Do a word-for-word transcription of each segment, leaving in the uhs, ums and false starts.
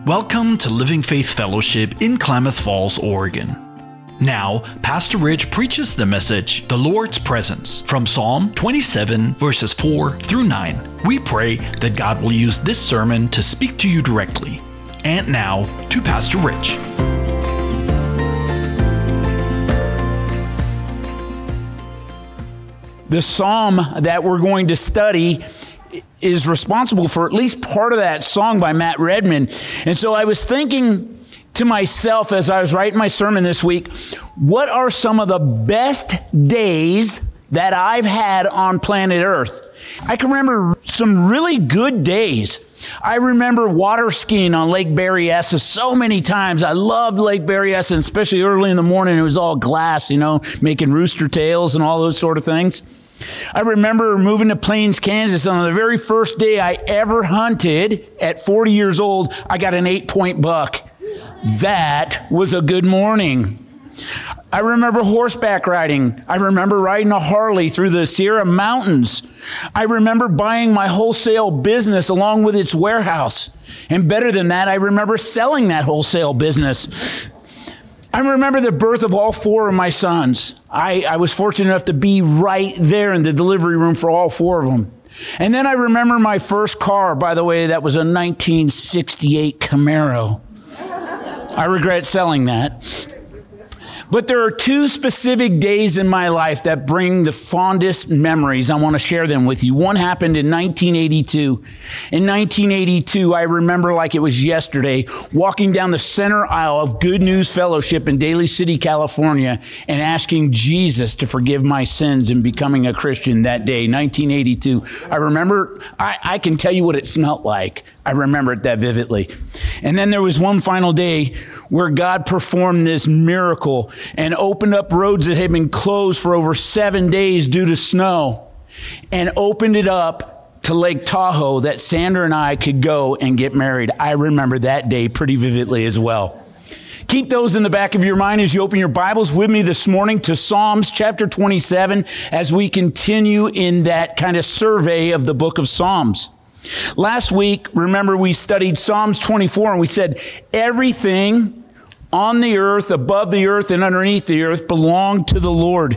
Welcome to Living Faith Fellowship in Klamath Falls, Oregon. Now, Pastor Rich preaches the message, The Lord's Presence, from Psalm twenty-seven, verses four through nine. We pray that God will use this sermon to speak to you directly. And now, to Pastor Rich. The psalm that we're going to study is responsible for at least part of that song by Matt Redman. And so I was thinking to myself as I was writing my sermon this week, what are some of the best days that I've had on planet Earth? I can remember some really good days. I remember water skiing on Lake Berryessa so many times. I loved Lake Berryessa, and especially early in the morning. It was all glass, you know, making rooster tails and all those sort of things. I remember moving to Plains, Kansas. On the very first day I ever hunted at forty years old, I got an eight-point buck. That was a good morning. I remember horseback riding. I remember riding a Harley through the Sierra Mountains. I remember buying my wholesale business along with its warehouse. And better than that, I remember selling that wholesale business. I remember the birth of all four of my sons. I, I was fortunate enough to be right there in the delivery room for all four of them. And then I remember my first car, by the way, that was a nineteen sixty-eight Camaro. I regret selling that. But there are two specific days in my life that bring the fondest memories. I want to share them with you. One happened in nineteen eighty-two. In nineteen eighty-two, I remember like it was yesterday, walking down the center aisle of Good News Fellowship in Daly City, California, and asking Jesus to forgive my sins and becoming a Christian that day, nineteen eighty-two. I remember, I, I can tell you what it smelled like. I remember it that vividly. And then there was one final day where God performed this miracle and opened up roads that had been closed for over seven days due to snow, and opened it up to Lake Tahoe that Sandra and I could go and get married. I remember that day pretty vividly as well. Keep those in the back of your mind as you open your Bibles with me this morning to Psalms chapter twenty-seven as we continue in that kind of survey of the book of Psalms. Last week, remember, we studied Psalms twenty-four, and we said everything on the earth, above the earth, and underneath the earth belonged to the Lord.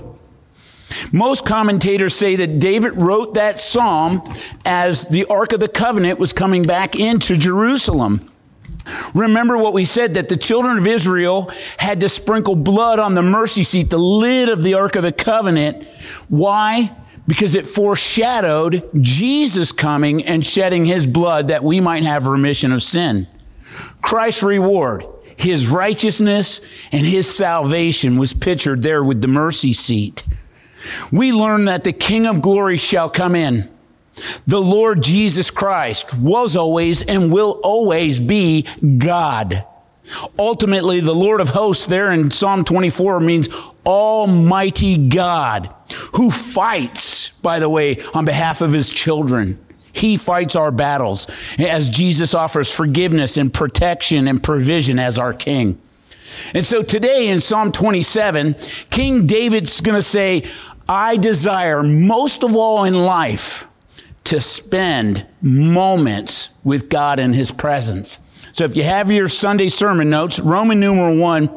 Most commentators say that David wrote that psalm as the Ark of the Covenant was coming back into Jerusalem. Remember what we said, that the children of Israel had to sprinkle blood on the mercy seat, the lid of the Ark of the Covenant. Why? Because it foreshadowed Jesus coming and shedding his blood that we might have remission of sin. Christ's reward, his righteousness and his salvation, was pictured there with the mercy seat. We learn that the King of glory shall come in. The Lord Jesus Christ was always and will always be God. Ultimately, the Lord of hosts there in Psalm twenty-four means Almighty God, who fights, by the way, on behalf of his children. He fights our battles as Jesus offers forgiveness and protection and provision as our King. And so today in Psalm twenty-seven, King David's going to say, I desire most of all in life to spend moments with God in his presence. So if you have your Sunday sermon notes, Roman numeral one,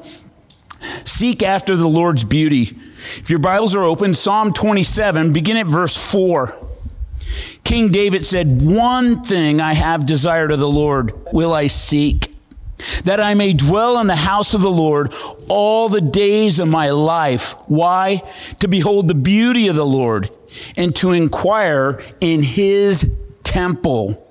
seek after the Lord's beauty. If your Bibles are open, Psalm twenty-seven, begin at verse four. King David said, one thing I have desired of the Lord will I seek, that I may dwell in the house of the Lord all the days of my life. Why? To behold the beauty of the Lord and to inquire in his temple.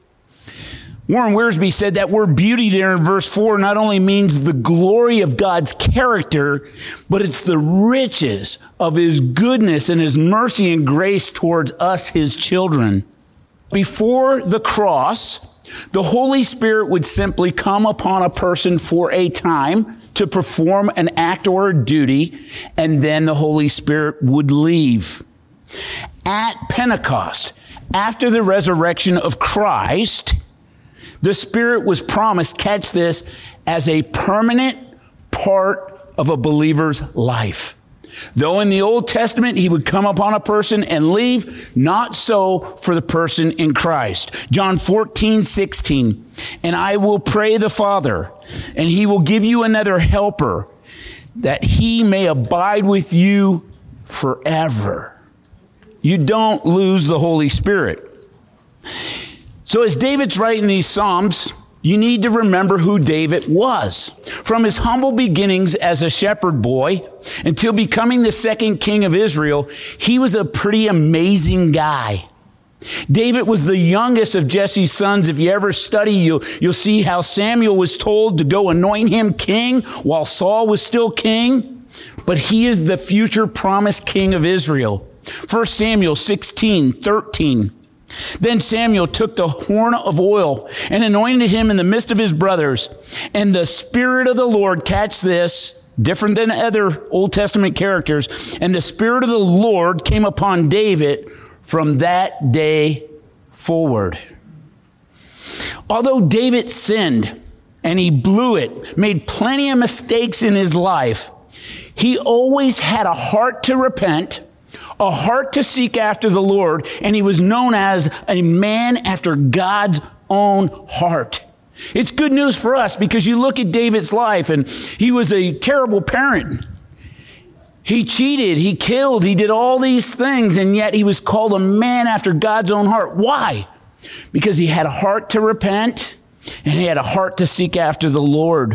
Warren Wiersbe said that word beauty there in verse four not only means the glory of God's character, but it's the riches of his goodness and his mercy and grace towards us, his children. Before the cross, the Holy Spirit would simply come upon a person for a time to perform an act or a duty, and then the Holy Spirit would leave. At Pentecost, after the resurrection of Christ, the Spirit was promised, catch this, as a permanent part of a believer's life. Though in the Old Testament he would come upon a person and leave, not so for the person in Christ. John fourteen, sixteen. And I will pray the Father, and he will give you another helper, that he may abide with you forever. You don't lose the Holy Spirit. So as David's writing these Psalms, you need to remember who David was. From his humble beginnings as a shepherd boy until becoming the second king of Israel, he was a pretty amazing guy. David was the youngest of Jesse's sons. If you ever study, you'll, you'll see how Samuel was told to go anoint him king while Saul was still king. But he is the future promised king of Israel. First Samuel sixteen, thirteen. Then Samuel took the horn of oil and anointed him in the midst of his brothers. And the Spirit of the Lord, catch this, different than other Old Testament characters, and the Spirit of the Lord came upon David from that day forward. Although David sinned and he blew it, made plenty of mistakes in his life, he always had a heart to repent, a heart to seek after the Lord, and he was known as a man after God's own heart. It's good news for us because you look at David's life and he was a terrible parent. He cheated, he killed, he did all these things, and yet he was called a man after God's own heart. Why? Because he had a heart to repent and he had a heart to seek after the Lord.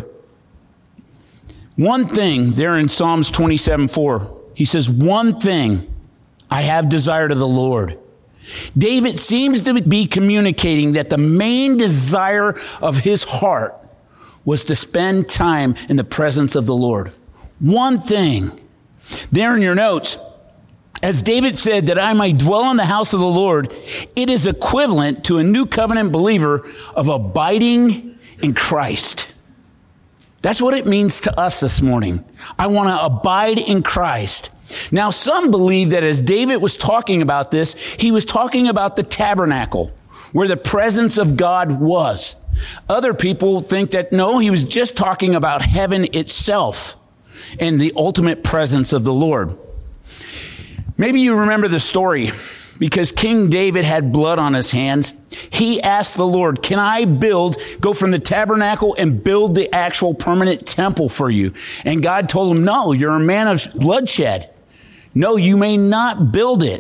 One thing there in Psalms twenty-seven, four, he says, one thing I have desired of the Lord. David seems to be communicating that the main desire of his heart was to spend time in the presence of the Lord. One thing. There in your notes, as David said, that I might dwell in the house of the Lord, it is equivalent to a new covenant believer of abiding in Christ. That's what it means to us this morning. I want to abide in Christ. Now, some believe that as David was talking about this, he was talking about the tabernacle, where the presence of God was. Other people think that, no, he was just talking about heaven itself and the ultimate presence of the Lord. Maybe you remember the story, because King David had blood on his hands. He asked the Lord, can I build, go from the tabernacle and build the actual permanent temple for you? And God told him, no, you're a man of bloodshed. No, you may not build it.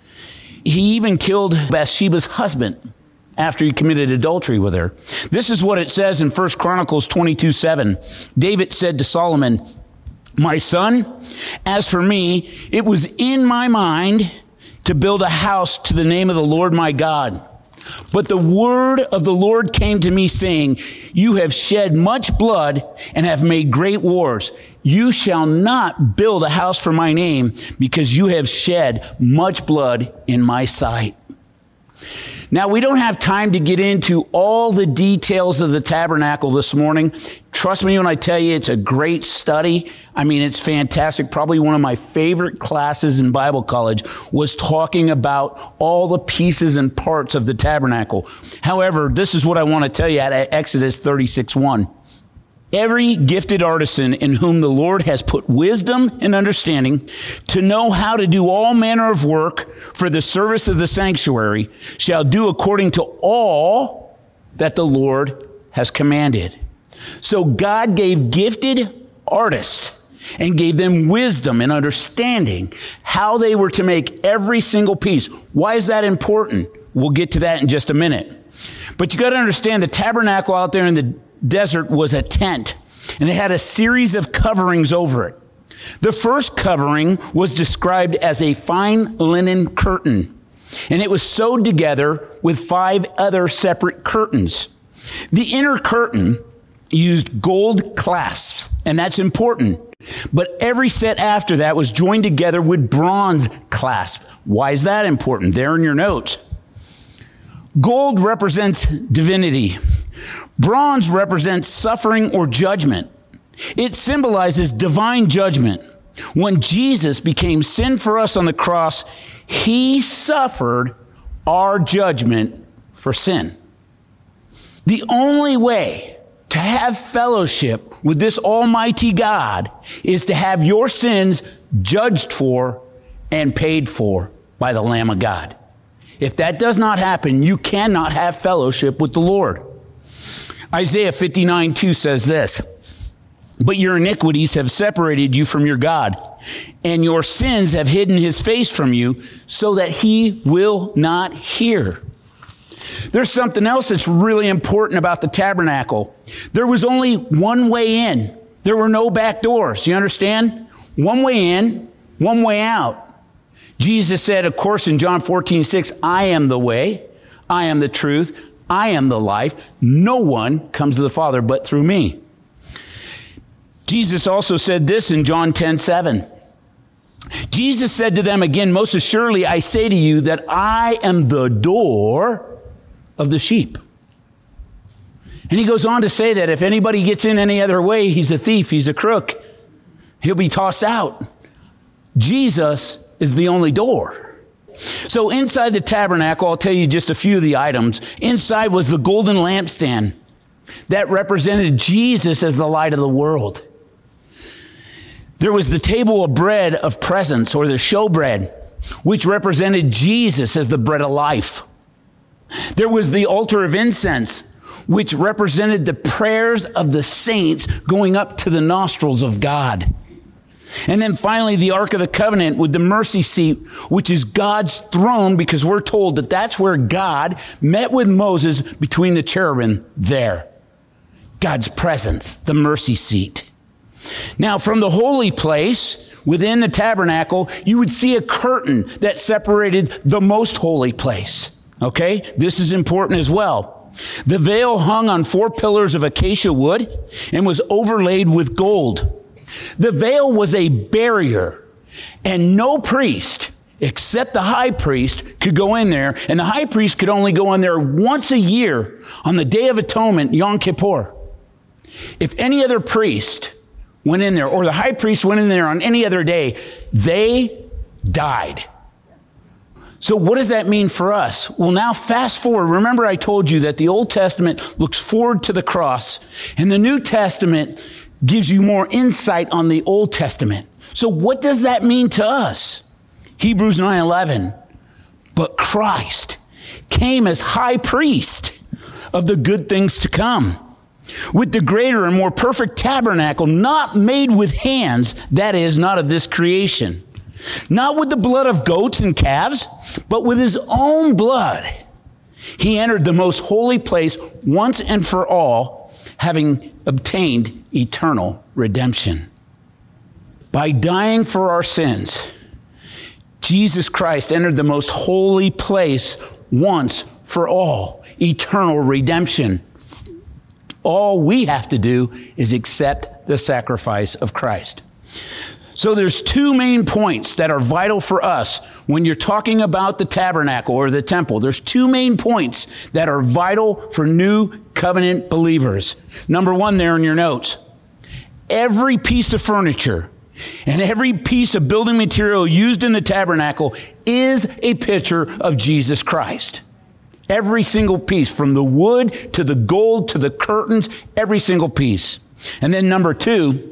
He even killed Bathsheba's husband after he committed adultery with her. This is what it says in First Chronicles twenty-two, seven. David said to Solomon, my son, as for me, it was in my mind to build a house to the name of the Lord my God. But the word of the Lord came to me saying, you have shed much blood and have made great wars. You shall not build a house for my name because you have shed much blood in my sight. Now, we don't have time to get into all the details of the tabernacle this morning. Trust me when I tell you it's a great study. I mean, it's fantastic. Probably one of my favorite classes in Bible college was talking about all the pieces and parts of the tabernacle. However, this is what I want to tell you out of Exodus thirty-six, one. Every gifted artisan in whom the Lord has put wisdom and understanding to know how to do all manner of work for the service of the sanctuary shall do according to all that the Lord has commanded. So God gave gifted artists and gave them wisdom and understanding how they were to make every single piece. Why is that important? We'll get to that in just a minute. But you got to understand the tabernacle out there in the desert was a tent, and it had a series of coverings over it. The first covering was described as a fine linen curtain, and it was sewed together with five other separate curtains. The inner curtain used gold clasps, and that's important. But every set after that was joined together with bronze clasp. Why is that important? There in your notes. Gold represents divinity. Bronze represents suffering or judgment. It symbolizes divine judgment. When Jesus became sin for us on the cross, he suffered our judgment for sin. The only way to have fellowship with this almighty God is to have your sins judged for, and paid for by the Lamb of God. If that does not happen, you cannot have fellowship with the Lord. Isaiah fifty-nine two says this, but your iniquities have separated you from your God, and your sins have hidden his face from you so that he will not hear. There's something else that's really important about the tabernacle. There was only one way in. There were no back doors. You understand? One way in, one way out. Jesus said, of course, in John fourteen six, I am the way, I am the truth, I am the life. No one comes to the Father but through me. Jesus also said this in John ten seven. Jesus said to them again, most assuredly I say to you that I am the door of the sheep. And he goes on to say that if anybody gets in any other way, he's a thief, he's a crook. He'll be tossed out. Jesus is the only door. So inside the tabernacle, I'll tell you just a few of the items. Inside was the golden lampstand that represented Jesus as the light of the world. There was the table of bread of presence, or the showbread, which represented Jesus as the bread of life. There was the altar of incense, which represented the prayers of the saints going up to the nostrils of God. And then finally, the Ark of the Covenant with the mercy seat, which is God's throne, because we're told that that's where God met with Moses between the cherubim there. God's presence, the mercy seat. Now, from the holy place within the tabernacle, you would see a curtain that separated the most holy place. Okay? This is important as well. The veil hung on four pillars of acacia wood and was overlaid with gold. The veil was a barrier, and no priest except the high priest could go in there, and the high priest could only go in there once a year on the Day of Atonement, Yom Kippur. If any other priest went in there, or the high priest went in there on any other day, they died. So what does that mean for us? Well, now fast forward. Remember I told you that the Old Testament looks forward to the cross, and the New Testament gives you more insight on the Old Testament. So what does that mean to us? Hebrews nine eleven. But Christ came as high priest of the good things to come, with the greater and more perfect tabernacle, not made with hands, that is, not of this creation. Not with the blood of goats and calves, but with his own blood. He entered the most holy place once and for all, having obtained eternal redemption. By dying for our sins, Jesus Christ entered the most holy place once for all, eternal redemption. All we have to do is accept the sacrifice of Christ. So there's two main points that are vital for us when you're talking about the tabernacle or the temple. There's two main points that are vital for new covenant believers. Number one there in your notes. Every piece of furniture and every piece of building material used in the tabernacle is a picture of Jesus Christ. Every single piece, from the wood to the gold to the curtains, every single piece. And then number two,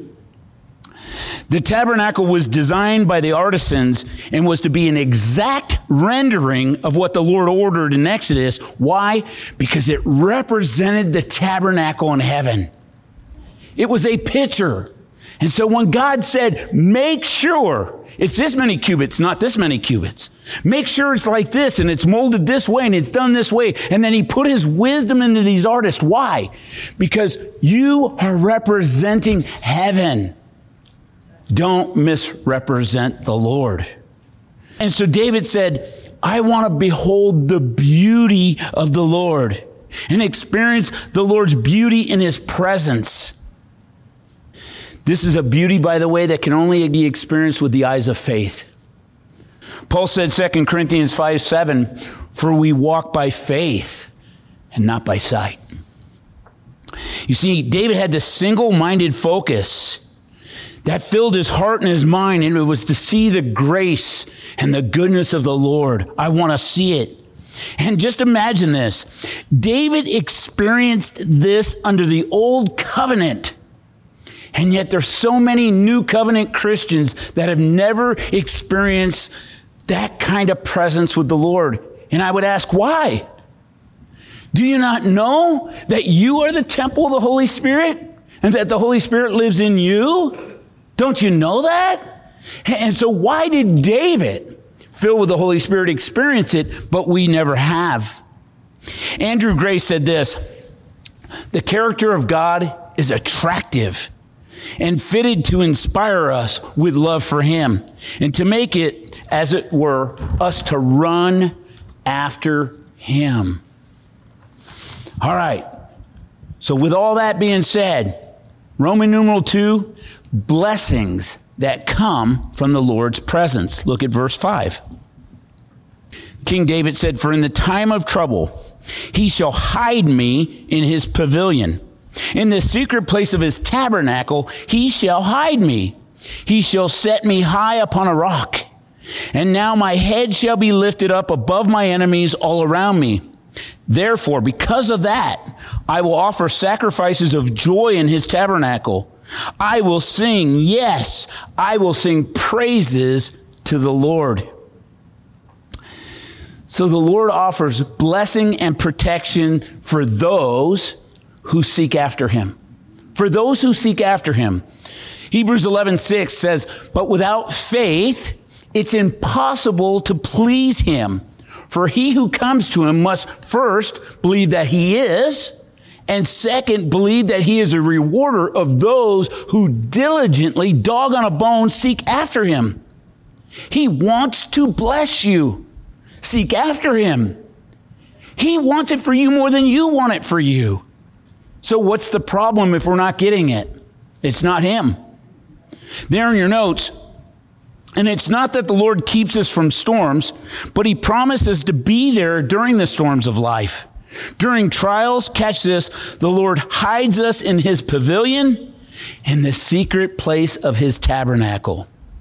the tabernacle was designed by the artisans and was to be an exact rendering of what the Lord ordered in Exodus. Why? Because it represented the tabernacle in heaven. It was a picture. And so when God said, make sure it's this many cubits, not this many cubits. Make sure it's like this and it's molded this way and it's done this way. And then he put his wisdom into these artists. Why? Because you are representing heaven. Don't misrepresent the Lord. And so David said, I want to behold the beauty of the Lord and experience the Lord's beauty in his presence. This is a beauty, by the way, that can only be experienced with the eyes of faith. Paul said, Second Corinthians five seven, for we walk by faith and not by sight. You see, David had this single-minded focus that filled his heart and his mind, and it was to see the grace and the goodness of the Lord. I want to see it. And just imagine this. David experienced this under the old covenant. And yet there's so many new covenant Christians that have never experienced that kind of presence with the Lord. And I would ask, why? Do you not know that you are the temple of the Holy Spirit and that the Holy Spirit lives in you? Don't you know that? And so why did David, filled with the Holy Spirit, experience it, but we never have? Andrew Gray said this: the character of God is attractive and fitted to inspire us with love for him and to make it, as it were, us to run after him. All right. So with all that being said, Roman numeral two, blessings that come from the Lord's presence. Look at verse five. King David said, "For in the time of trouble, he shall hide me in his pavilion. In the secret place of his tabernacle, he shall hide me. He shall set me high upon a rock. And now my head shall be lifted up above my enemies all around me. Therefore, because of that, I will offer sacrifices of joy in his tabernacle. I will sing, yes, I will sing praises to the Lord." So the Lord offers blessing and protection for those who seek after him. For those who seek after him. Hebrews eleven six says, "But without faith, it's impossible to please him. For he who comes to him must first believe that he is, and second, believe that he is a rewarder of those who diligently, dog on a bone, seek after him." He wants to bless you. Seek after him. He wants it for you more than you want it for you. So what's the problem if we're not getting it? It's not him. There in your notes, and it's not that the Lord keeps us from storms, but he promises to be there during the storms of life. During trials, catch this, the Lord hides us in his pavilion, in the secret place of his tabernacle.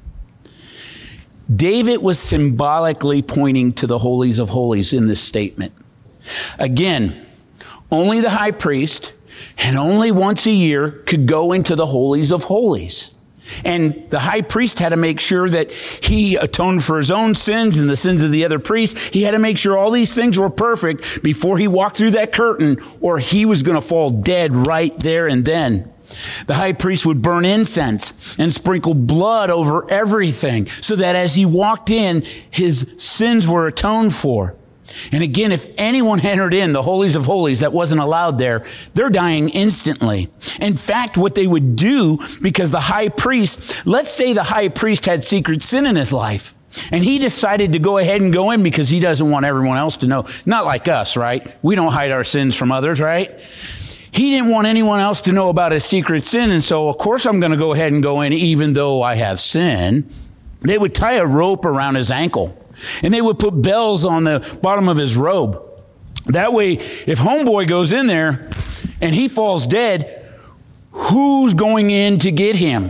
David was symbolically pointing to the holies of holies in this statement. Again, only the high priest and only once a year could go into the holies of holies. And the high priest had to make sure that he atoned for his own sins and the sins of the other priests. He had to make sure all these things were perfect before he walked through that curtain, or he was going to fall dead right there and then. The high priest would burn incense and sprinkle blood over everything so that as he walked in, his sins were atoned for. And again, if anyone entered in the holies of holies that wasn't allowed there, they're dying instantly. In fact, what they would do, because the high priest, let's say the high priest had secret sin in his life, and he decided to go ahead and go in because he doesn't want everyone else to know. Not like us, right? We don't hide our sins from others, right? He didn't want anyone else to know about his secret sin, and so of course I'm going to go ahead and go in even though I have sin. They would tie a rope around his ankle. And they would put bells on the bottom of his robe. That way, if homeboy goes in there and he falls dead, who's going in to get him?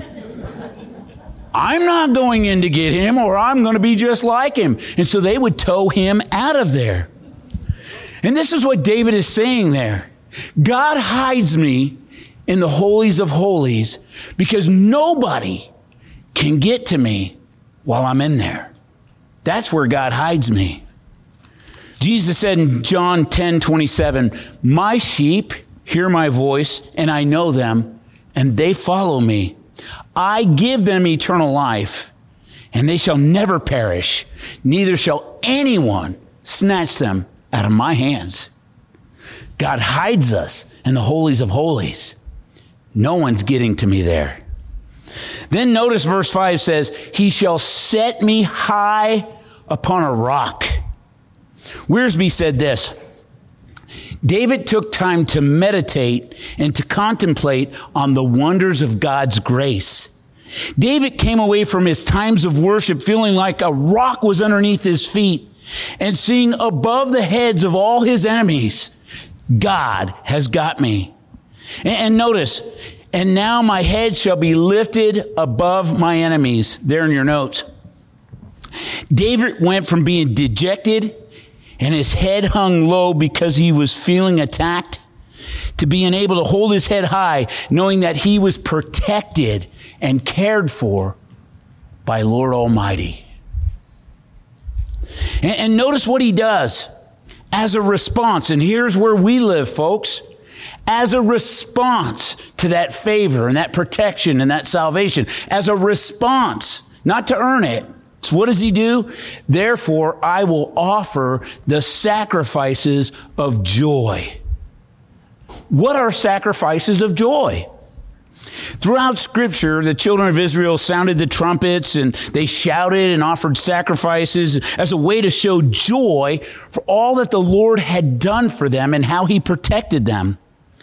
I'm not going in to get him, or I'm going to be just like him. And so they would tow him out of there. And this is what David is saying there. God hides me in the holies of holies because nobody can get to me while I'm in there. That's where God hides me. Jesus said in John ten twenty-seven, "My sheep hear my voice, and I know them, and they follow me. I give them eternal life, and they shall never perish, neither shall anyone snatch them out of my hands." God hides us in the holies of holies. No one's getting to me there. Then notice verse five says, "He shall set me high upon a rock." Wiersbe said this: David took time to meditate and to contemplate on the wonders of God's grace. David came away from his times of worship feeling like a rock was underneath his feet and seeing above the heads of all his enemies, God has got me. And notice, "And now my head shall be lifted above my enemies." There in your notes. David went from being dejected and his head hung low because he was feeling attacked, to being able to hold his head high, knowing that he was protected and cared for by Lord Almighty. And, and notice what he does as a response. And here's where we live, folks. As a response to that favor and that protection and that salvation. As a response, not to earn it. So what does he do? Therefore, I will offer the sacrifices of joy. What are sacrifices of joy? Throughout Scripture, the children of Israel sounded the trumpets and they shouted and offered sacrifices as a way to show joy for all that the Lord had done for them and how he protected them.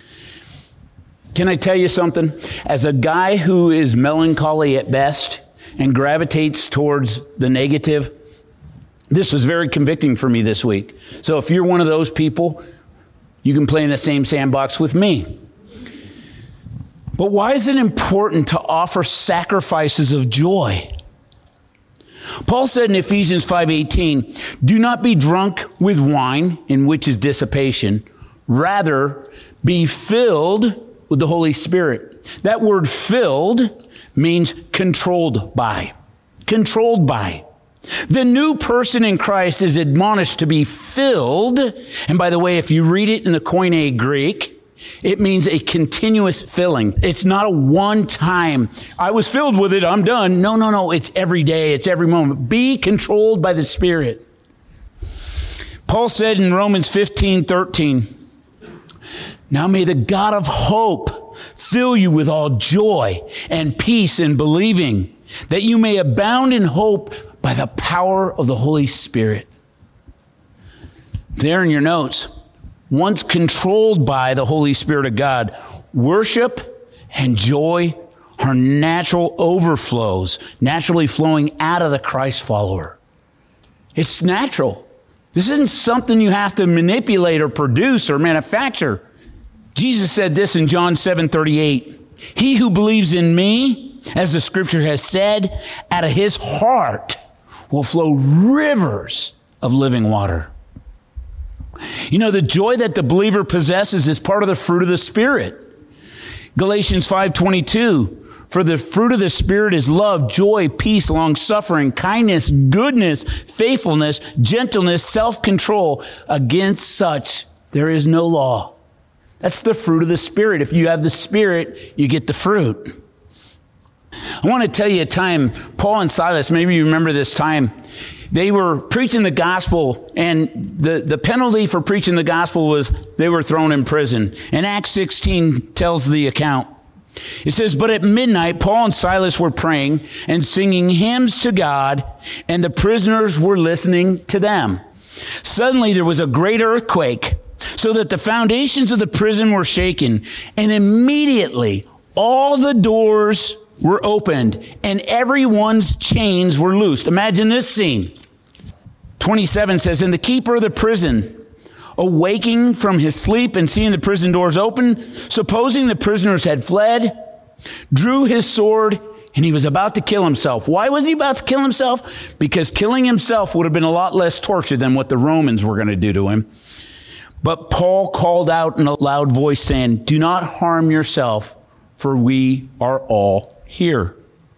Can I tell you something? As a guy who is melancholy at best and gravitates towards the negative, this was very convicting for me this week. So if you're one of those people, you can play in the same sandbox with me. But why is it important to offer sacrifices of joy? Paul said in Ephesians five eighteen, do not be drunk with wine, in which is dissipation. Rather, be filled with the Holy Spirit. That word filled means controlled by. Controlled by. The new person in Christ is admonished to be filled. And by the way, if you read it in the Koine Greek, it means a continuous filling. It's not a one time, I was filled with it, I'm done. No, no, no. It's every day. It's every moment. Be controlled by the Spirit. Paul said in Romans fifteen thirteen, now may the God of hope fill you with all joy and peace in believing, that you may abound in hope by the power of the Holy Spirit. There in your notes, once controlled by the Holy Spirit of God, worship and joy are natural overflows, naturally flowing out of the Christ follower. It's natural. This isn't something you have to manipulate or produce or manufacture. Jesus said this in John seven thirty-eight, he who believes in me, as the scripture has said, out of his heart will flow rivers of living water. You know, the joy that the believer possesses is part of the fruit of the Spirit. Galatians five twenty-two, for the fruit of the Spirit is love, joy, peace, long-suffering, kindness, goodness, faithfulness, gentleness, self-control. Against such there is no law. That's the fruit of the Spirit. If you have the Spirit, you get the fruit. I want to tell you a time, Paul and Silas, maybe you remember this time, they were preaching the gospel, and the, the penalty for preaching the gospel was they were thrown in prison. And Acts sixteen tells the account. It says, but at midnight, Paul and Silas were praying and singing hymns to God, and the prisoners were listening to them. Suddenly there was a great earthquake, so that the foundations of the prison were shaken, and immediately all the doors were opened, and everyone's chains were loosed. Imagine this scene. twenty-seven says, and the keeper of the prison, awaking from his sleep and seeing the prison doors open, supposing the prisoners had fled, drew his sword, and he was about to kill himself. Why was he about to kill himself? Because killing himself would have been a lot less torture than what the Romans were going to do to him. But Paul called out in a loud voice saying, do not harm yourself, for we are all here.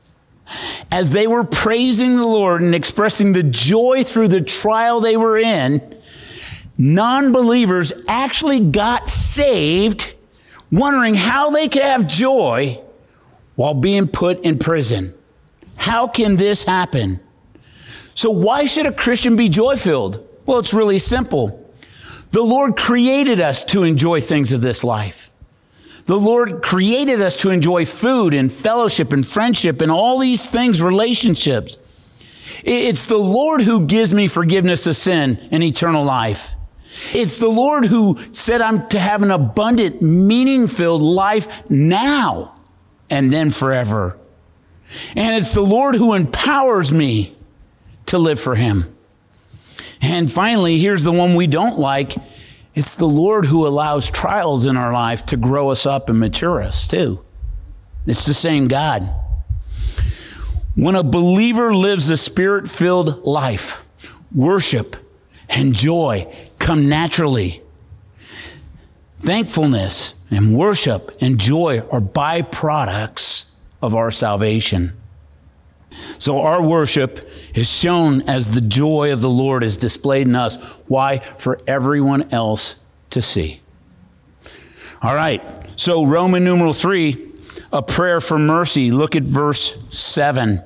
As they were praising the Lord and expressing the joy through the trial they were in, non-believers actually got saved, wondering how they could have joy while being put in prison. How can this happen? So why should a Christian be joy-filled? Well, it's really simple. The Lord created us to enjoy things of this life. The Lord created us to enjoy food and fellowship and friendship and all these things, relationships. It's the Lord who gives me forgiveness of sin and eternal life. It's the Lord who said I'm to have an abundant, meaning-filled life now and then forever. And it's the Lord who empowers me to live for him. And finally, here's the one we don't like. It's the Lord who allows trials in our life to grow us up and mature us too. It's the same God. When a believer lives a Spirit-filled life, worship and joy come naturally. Thankfulness and worship and joy are byproducts of our salvation. So our worship is shown as the joy of the Lord is displayed in us. Why? For everyone else to see. All right. So Roman numeral three, a prayer for mercy. Look at verse seven.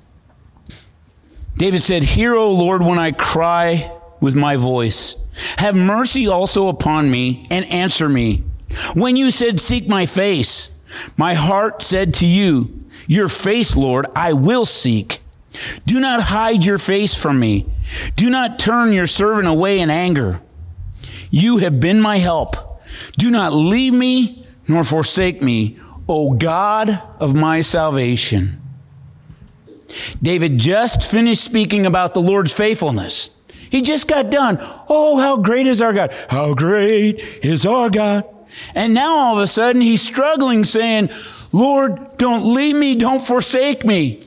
David said, "Hear, O Lord, when I cry with my voice. Have mercy also upon me and answer me. When you said, 'Seek my face,' my heart said to you, 'Your face, Lord, I will seek.' Do not hide your face from me. Do not turn your servant away in anger. You have been my help. Do not leave me nor forsake me, O God of my salvation." David just finished speaking about the Lord's faithfulness. He just got done. Oh, how great is our God. How great is our God. And now all of a sudden he's struggling saying, "Lord, don't leave me, don't forsake me."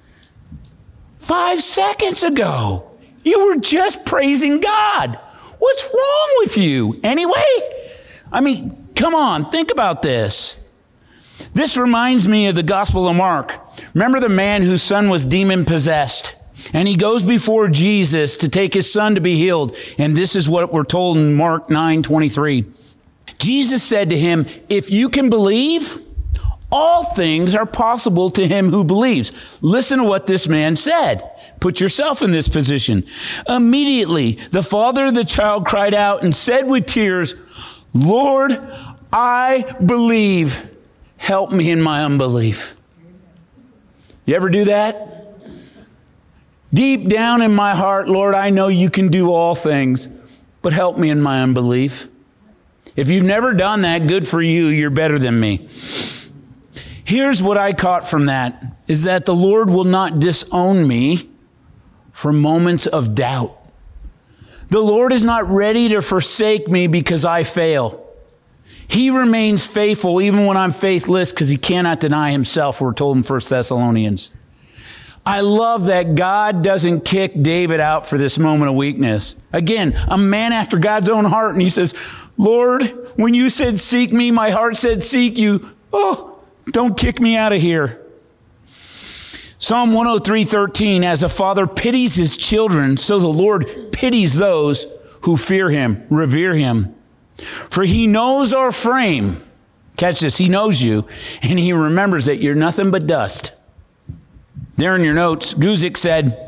Five seconds ago, you were just praising God. What's wrong with you? Anyway, I mean, come on, think about this. This reminds me of the Gospel of Mark. Remember the man whose son was demon-possessed? And he goes before Jesus to take his son to be healed. And this is what we're told in Mark nine twenty-three. Jesus said to him, "If you can believe, all things are possible to him who believes." Listen to what this man said. Put yourself in this position. Immediately, the father of the child cried out and said with tears, "Lord, I believe. Help me in my unbelief." You ever do that? Deep down in my heart, Lord, I know you can do all things, but help me in my unbelief. If you've never done that, good for you. You're better than me. Here's what I caught from that, is that the Lord will not disown me for moments of doubt. The Lord is not ready to forsake me because I fail. He remains faithful even when I'm faithless because he cannot deny himself, we're told in First Thessalonians. I love that God doesn't kick David out for this moment of weakness. Again, a man after God's own heart, and he says, "Lord, when you said seek me, my heart said seek you. Oh, don't kick me out of here." Psalm one oh three thirteen, as a father pities his children, so the Lord pities those who fear him, revere him. For he knows our frame. Catch this, he knows you, and he remembers that you're nothing but dust. There in your notes, Guzik said,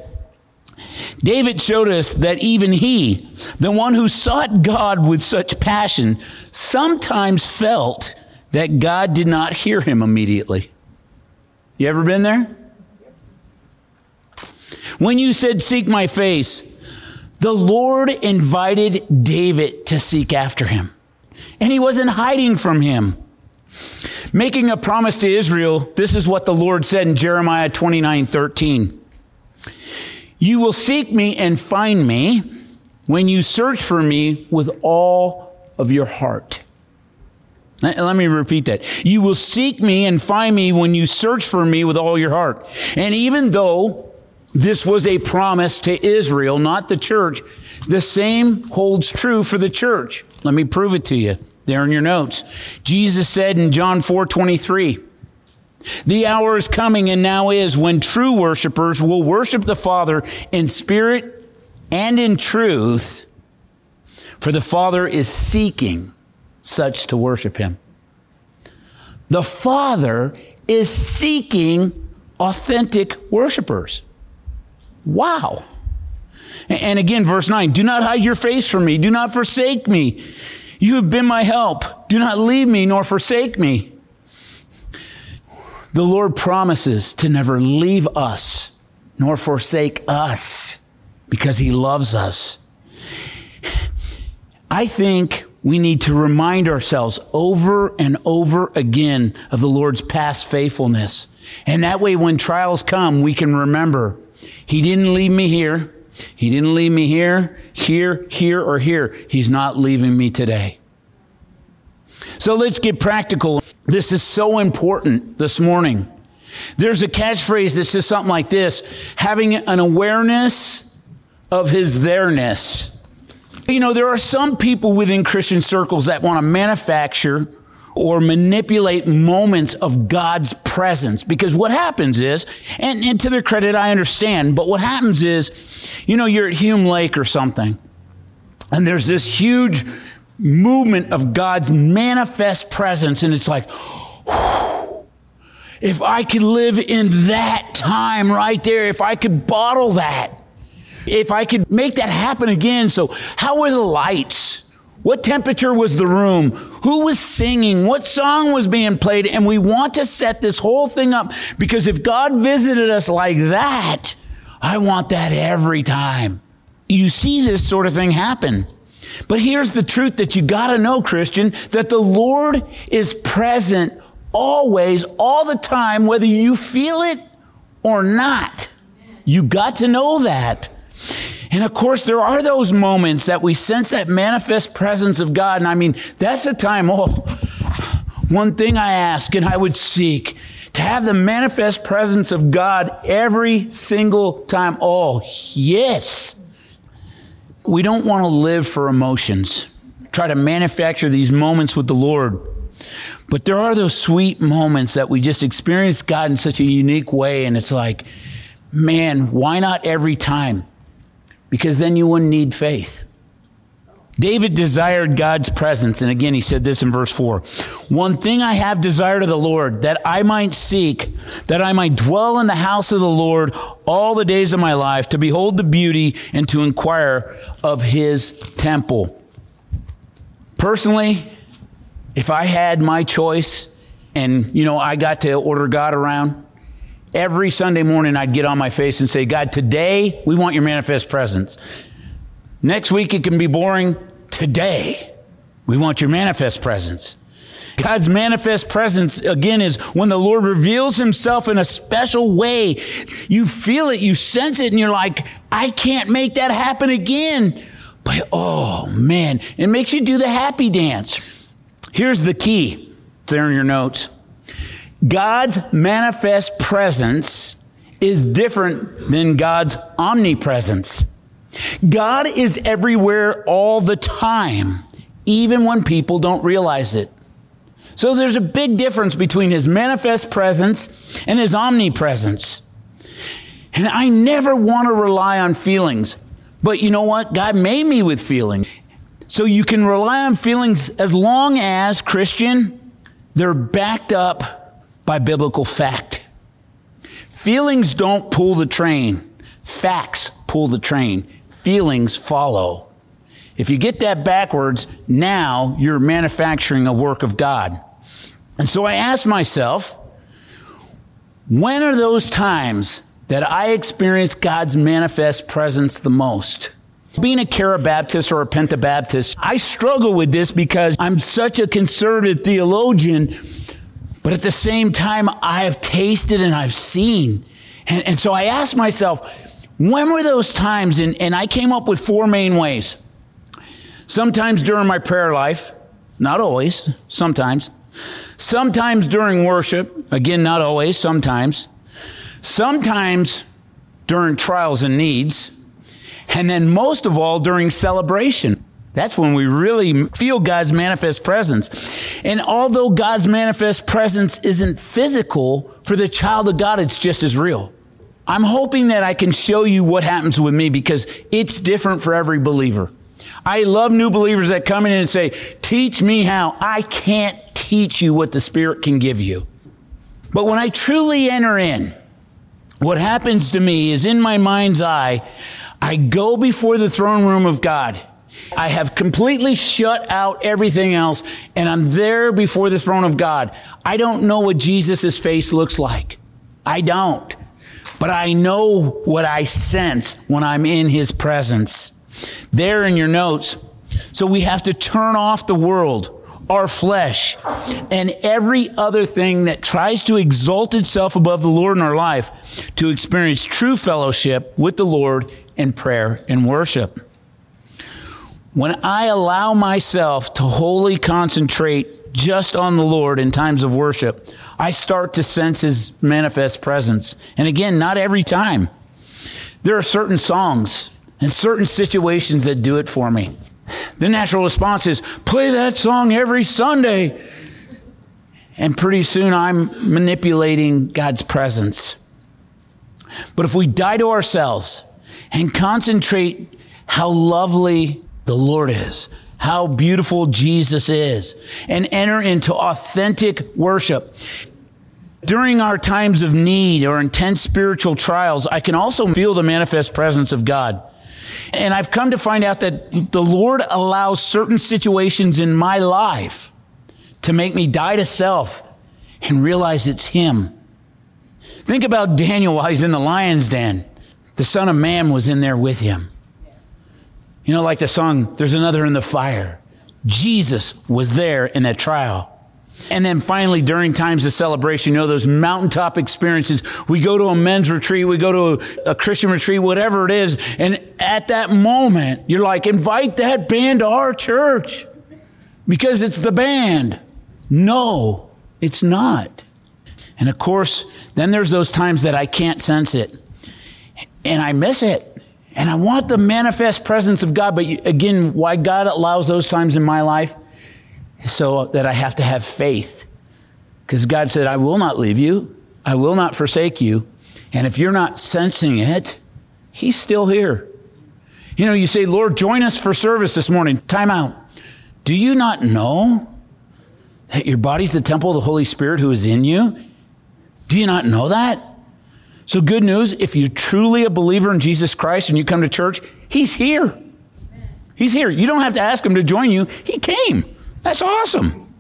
David showed us that even he, the one who sought God with such passion, sometimes felt that God did not hear him immediately. You ever been there? When you said, "Seek my face," the Lord invited David to seek after him. And he wasn't hiding from him. Making a promise to Israel, this is what the Lord said in Jeremiah twenty-nine thirteen. "You will seek me and find me when you search for me with all of your heart." Let me repeat that. You will seek me and find me when you search for me with all your heart. And even though this was a promise to Israel, not the church, the same holds true for the church. Let me prove it to you. There in your notes. Jesus said in John four twenty-three, "The hour is coming and now is when true worshipers will worship the Father in spirit and in truth, for the Father is seeking such to worship him." The Father is seeking authentic worshipers. Wow. And again, verse nine, "Do not hide your face from me. Do not forsake me. You have been my help. Do not leave me nor forsake me." The Lord promises to never leave us nor forsake us because he loves us. I think we need to remind ourselves over and over again of the Lord's past faithfulness. And that way, when trials come, we can remember, he didn't leave me here. He didn't leave me here, here, here, or here. He's not leaving me today. So let's get practical. This is so important this morning. There's a catchphrase that says something like this: having an awareness of his there-ness. You know, there are some people within Christian circles that want to manufacture or manipulate moments of God's presence. Because what happens is, and, and to their credit, I understand, but what happens is, you know, you're at Hume Lake or something, and there's this huge movement of God's manifest presence, and it's like, whew, if I could live in that time right there, if I could bottle that, if I could make that happen again. So how were the lights? What temperature was the room? Who was singing? What song was being played? And we want to set this whole thing up because if God visited us like that, I want that every time. You see this sort of thing happen. But here's the truth that you got to know, Christian, that the Lord is present always, all the time, whether you feel it or not. You got to know that. And of course, there are those moments that we sense that manifest presence of God. And I mean, that's a time, oh, one thing I ask and I would seek, to have the manifest presence of God every single time. Oh, yes. We don't want to live for emotions, try to manufacture these moments with the Lord. But there are those sweet moments that we just experience God in such a unique way. And it's like, man, why not every time? Because then you wouldn't need faith. David desired God's presence. And again, he said this in verse four. One thing I have desired of the Lord, that I might seek, that I might dwell in the house of the Lord all the days of my life, to behold the beauty and to inquire of his temple. Personally, if I had my choice and, you know, I got to order God around, every Sunday morning, I'd get on my face and say, God, today we want your manifest presence. Next week, it can be boring. Today, we want your manifest presence. God's manifest presence, again, is when the Lord reveals himself in a special way. You feel it, you sense it, and you're like, I can't make that happen again. But, oh, man, it makes you do the happy dance. Here's the key. It's there in your notes. God's manifest presence is different than God's omnipresence. God is everywhere all the time, even when people don't realize it. So there's a big difference between his manifest presence and his omnipresence. And I never want to rely on feelings. But you know what? God made me with feelings. So you can rely on feelings as long as, Christian, they're backed up by biblical fact. Feelings don't pull the train. Facts pull the train. Feelings follow. If you get that backwards, now you're manufacturing a work of God. And so I ask myself, when are those times that I experience God's manifest presence the most? Being a Carabaptist or a Pentabaptist, I struggle with this because I'm such a conservative theologian. But at the same time, I have tasted and I've seen. And, and so I asked myself, when were those times? And, and I came up with four main ways. Sometimes during my prayer life, not always, sometimes. Sometimes during worship, again, not always, sometimes. Sometimes during trials and needs. And then most of all, during celebration. That's when we really feel God's manifest presence. And although God's manifest presence isn't physical, for the child of God, it's just as real. I'm hoping that I can show you what happens with me because it's different for every believer. I love new believers that come in and say, teach me how. I can't teach you what the Spirit can give you. But when I truly enter in, what happens to me is in my mind's eye, I go before the throne room of God. I have completely shut out everything else, and I'm there before the throne of God. I don't know what Jesus' face looks like. I don't. But I know what I sense when I'm in his presence. There in your notes. So we have to turn off the world, our flesh, and every other thing that tries to exalt itself above the Lord in our life to experience true fellowship with the Lord in prayer and worship. When I allow myself to wholly concentrate just on the Lord in times of worship, I start to sense his manifest presence. And again, not every time. There are certain songs and certain situations that do it for me. The natural response is, play that song every Sunday. And pretty soon I'm manipulating God's presence. But if we die to ourselves and concentrate how lovely the Lord is, how beautiful Jesus is, and enter into authentic worship, during our times of need or intense spiritual trials, I can also feel the manifest presence of God. And I've come to find out that the Lord allows certain situations in my life to make me die to self and realize it's Him. Think about Daniel while he's in the lion's den. The Son of Man was in there with him. You know, like the song, There's Another in the Fire. Jesus was there in that trial. And then finally, during times of celebration, you know, those mountaintop experiences, we go to a men's retreat, we go to a, a Christian retreat, whatever it is. And at that moment, you're like, invite that band to our church because it's the band. No, it's not. And of course, then there's those times that I can't sense it and I miss it. And I want the manifest presence of God. But again, why God allows those times in my life is so that I have to have faith. Because God said, I will not leave you. I will not forsake you. And if you're not sensing it, He's still here. You know, you say, Lord, join us for service this morning. Time out. Do you not know that your body's the temple of the Holy Spirit who is in you? Do you not know that? So good news, if you're truly a believer in Jesus Christ and you come to church, He's here. He's here. You don't have to ask Him to join you. He came. That's awesome.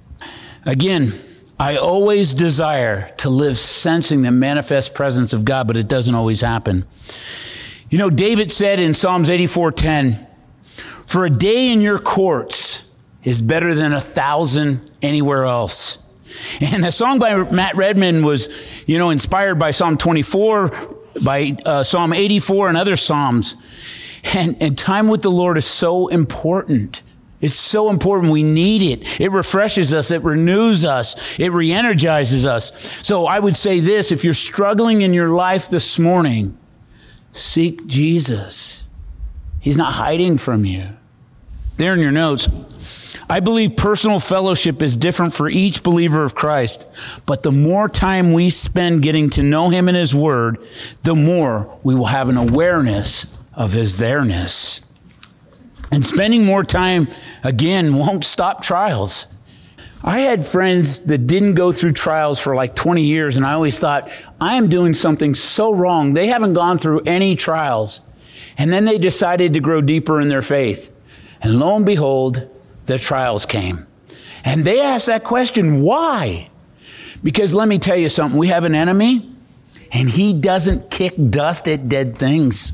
Again, I always desire to live sensing the manifest presence of God, but it doesn't always happen. You know, David said in Psalms eighty-four ten, for a day in your courts is better than a thousand anywhere else. And the song by Matt Redman was, you know, inspired by Psalm twenty-four, by uh, Psalm eighty-four and other Psalms. And, and time with the Lord is so important. It's so important. We need it. It refreshes us. It renews us. It re-energizes us. So I would say this, if you're struggling in your life this morning, seek Jesus. He's not hiding from you. There in your notes, I believe personal fellowship is different for each believer of Christ, but the more time we spend getting to know Him and His Word, the more we will have an awareness of His there-ness. And spending more time, again, won't stop trials. I had friends that didn't go through trials for like twenty years, and I always thought, I am doing something so wrong. They haven't gone through any trials. And then they decided to grow deeper in their faith. And lo and behold, the trials came. And they asked that question, why? Because let me tell you something, we have an enemy, and he doesn't kick dust at dead things.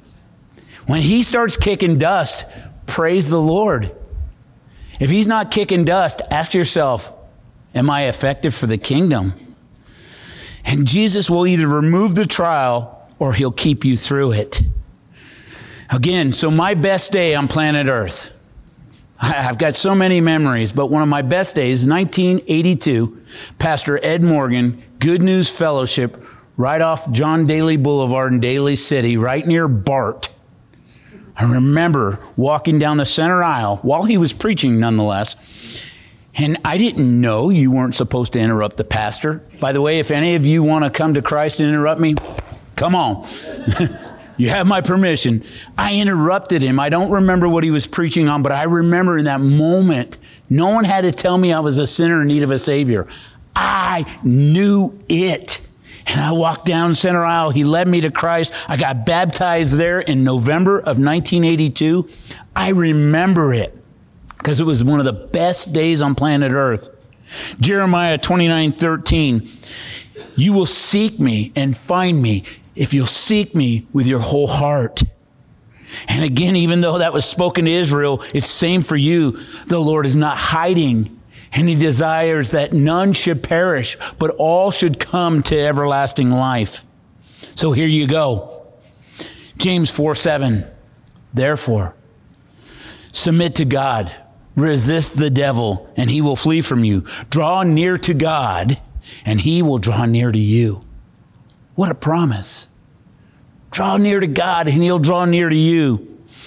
When he starts kicking dust, praise the Lord. If he's not kicking dust, ask yourself, am I effective for the kingdom? And Jesus will either remove the trial or He'll keep you through it. Again, so my best day on planet Earth, I've got so many memories, but one of my best days, nineteen eighty-two, Pastor Ed Morgan, Good News Fellowship, right off John Daly Boulevard in Daly City, right near Bart. I remember walking down the center aisle while he was preaching, nonetheless, and I didn't know you weren't supposed to interrupt the pastor. By the way, if any of you want to come to Christ and interrupt me, come on. You have my permission. I interrupted him. I don't remember what he was preaching on, but I remember in that moment, no one had to tell me I was a sinner in need of a Savior. I knew it. And I walked down center aisle. He led me to Christ. I got baptized there in November of nineteen eighty-two. I remember it because it was one of the best days on planet Earth. Jeremiah twenty-nine thirteen. You will seek me and find me if you'll seek me with your whole heart. And again, even though that was spoken to Israel, it's same for you. The Lord is not hiding. And He desires that none should perish, but all should come to everlasting life. So here you go. James four seven. Therefore, submit to God, resist the devil, and he will flee from you. Draw near to God, and He will draw near to you. What a promise. Draw near to God, and He'll draw near to you.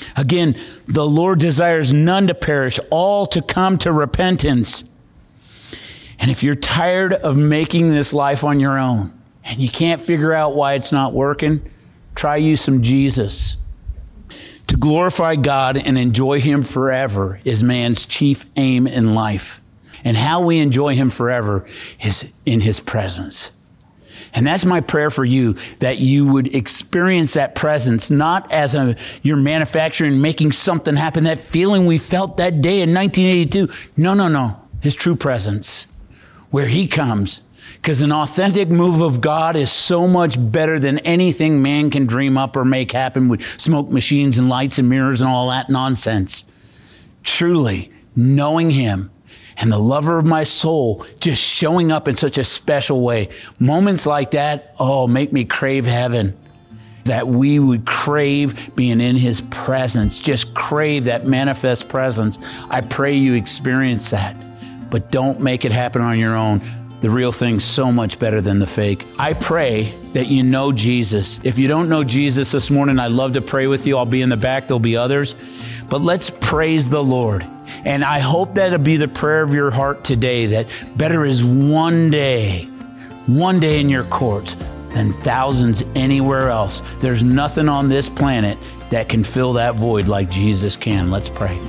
Again, the Lord desires none to perish, all to come to repentance. And if you're tired of making this life on your own and you can't figure out why it's not working, try you some Jesus. To glorify God and enjoy Him forever is man's chief aim in life. And how we enjoy Him forever is in His presence. And that's my prayer for you, that you would experience that presence, not as a you're manufacturing, making something happen, that feeling we felt that day in nineteen eighty-two. No, no, no. His true presence, where He comes. Because an authentic move of God is so much better than anything man can dream up or make happen with smoke machines and lights and mirrors and all that nonsense. Truly, knowing Him and the lover of my soul just showing up in such a special way. Moments like that, oh, make me crave heaven. That we would crave being in His presence. Just crave that manifest presence. I pray you experience that. But don't make it happen on your own. The real thing's so much better than the fake. I pray that you know Jesus. If you don't know Jesus this morning, I'd love to pray with you. I'll be in the back. There'll be others. But let's praise the Lord. And I hope that'll be the prayer of your heart today, that better is one day, one day in your courts than thousands anywhere else. There's nothing on this planet that can fill that void like Jesus can. Let's pray.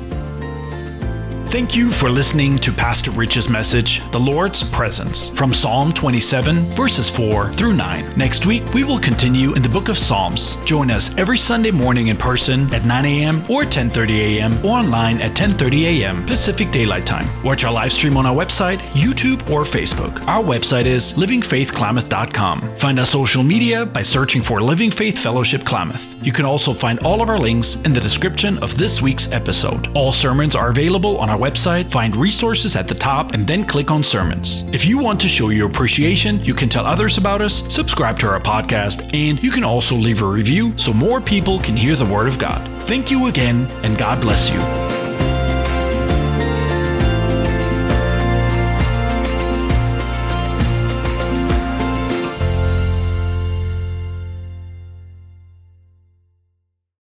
Thank you for listening to Pastor Rich's message, The Lord's Presence, from Psalm twenty-seven, verses four through nine. Next week, we will continue in the book of Psalms. Join us every Sunday morning in person at nine a.m. or ten thirty a.m. or online at ten thirty a.m. Pacific Daylight Time. Watch our live stream on our website, YouTube, or Facebook. Our website is living faith klamath dot com. Find our social media by searching for Living Faith Fellowship Klamath. You can also find all of our links in the description of this week's episode. All sermons are available on our website. Find resources at the top and then click on sermons. If you want to show your appreciation, you can tell others about us, subscribe to our podcast, and you can also leave a review so more people can hear the Word of God. Thank you again, and God bless you.